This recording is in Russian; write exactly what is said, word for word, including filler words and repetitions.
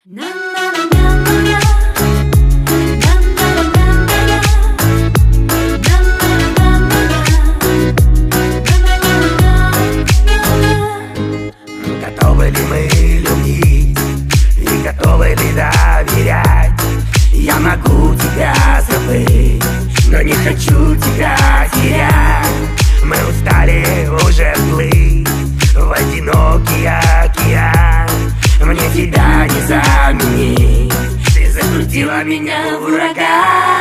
Готовы ли мы любить и готовы ли доверять? Я могу тебя забыть, но не хочу тебя терять. Мы устали уже плыть в одинокий океан. Мне тебя не заменить, ты закрутила меня в ураган.